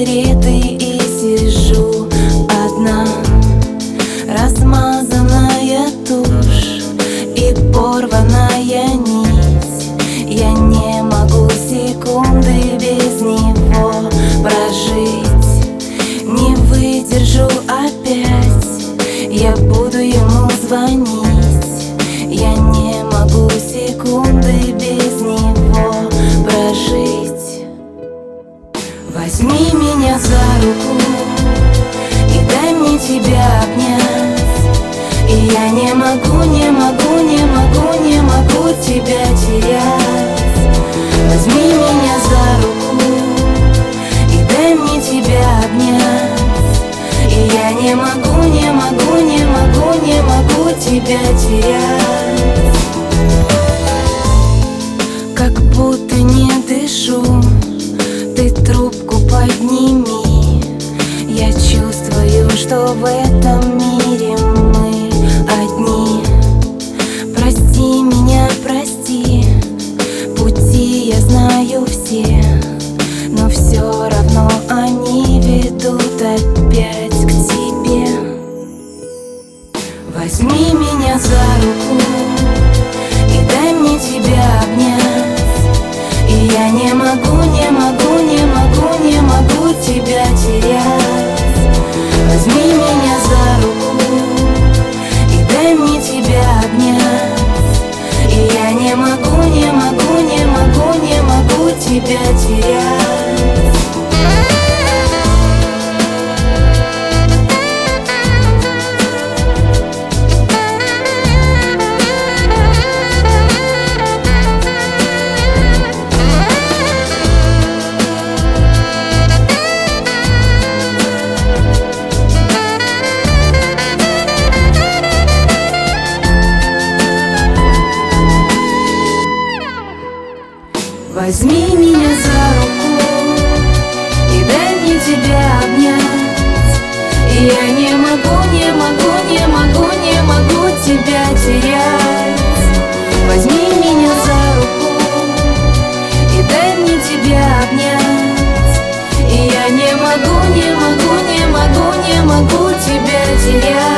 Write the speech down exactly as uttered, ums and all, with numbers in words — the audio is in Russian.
сигареты и сижу одна. Размазанная тушь и порванная нить. Я не могу секунды без него прожить. Не выдержу опять, я буду ему звонить. Я не могу секунды без него прожить. Возьми меня за руку и дай мне тебя обнять. И я не могу, не могу, не могу, не могу тебя терять. Возьми меня за руку и дай мне тебя обнять. И я не могу, не могу, не могу, не могу тебя терять. Как будто не дышу, ты трубку подними. Я чувствую, что в этом мире мы одни. Прости меня, прости, пути я знаю все, но все равно они ведут опять к тебе. Возьми меня за руку и дай мне тебя обнять. И я не могу, не могу, не могу, не могу тебя терять. Возьми меня за руку и дай мне тебя обнять. И я не могу, не могу, не могу, не могу тебя терять. Возьми меня за руку и дай мне тебя обнять. И я не могу, не могу, не могу, не могу тебя терять. Возьми меня за руку и дай мне тебя обнять. И я не могу, не могу, не могу, не могу тебя терять.